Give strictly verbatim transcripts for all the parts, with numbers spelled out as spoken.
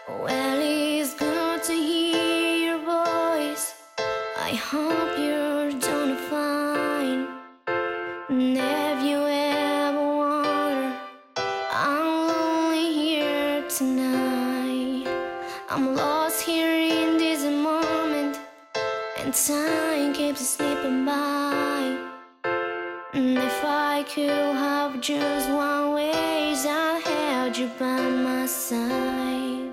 Well, it's good to hear your voice. I hope you're doing fine. And have you ever wondered, I'm lonely here tonight. I'm lost here in this moment, and time keeps slipping by. And if I could have just one way, I'd have you by my side.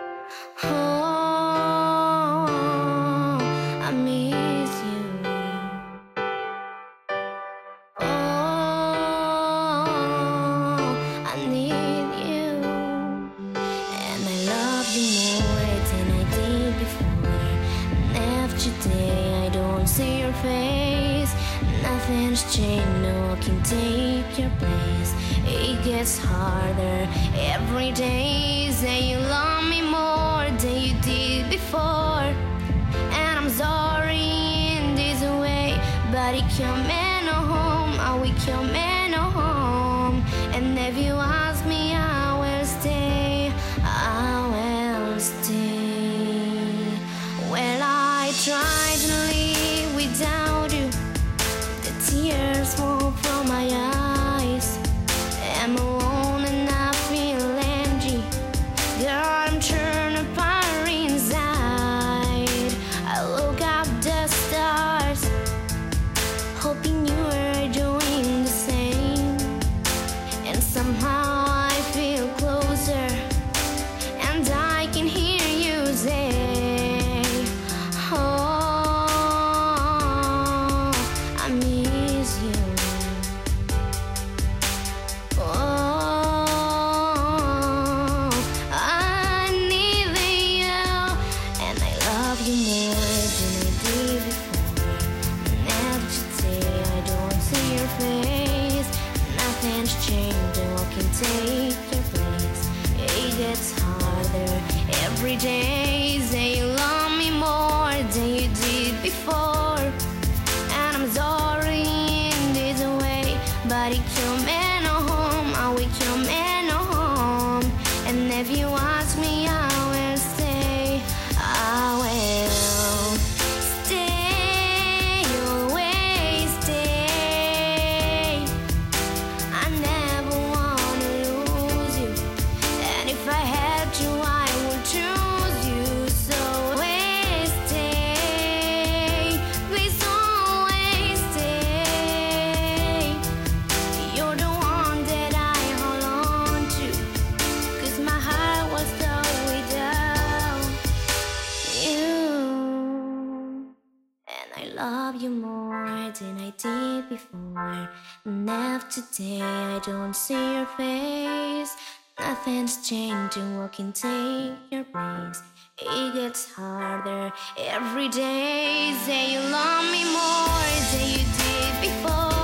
Oh, I miss you. Oh, I need you. And I love you more than I did before. And after today I don't see your face. Nothing's changed, no one can take your place. It gets harder every day. Say you love me more than you did before. And I'm sorry in this way, but it can't mean no home. I will can't mean no home. And if you ask me, I will stay. I will stay. Well, I tried to live without you. The tears fall from my eyes. I'm alone and I feel empty. Girl, I'm torn apart inside. I look up the stars, hoping you are doing the same. And somehow I feel closer, and I can hear you say, oh, I miss you. Oh, I need you, and I love you more than I did before. And after today I don't see your face. Nothing's changed, no one can take your place. It gets harder every day. Say you love me more than you did before. And I'm sorry in this way, but it can't mean no home. I will can't mean no home. And if you ask me, I will stay. I will stay, always stay. I never wanna lose you, and if I had to, I would choose you. So always stay, please always stay. You're the one that I hold on to, 'cause my heart was lost without you. And I love you more than I did before. And after today I don't see your face. Nothing's changed, and what can take your place. It gets harder every day. Say you love me more than you did before.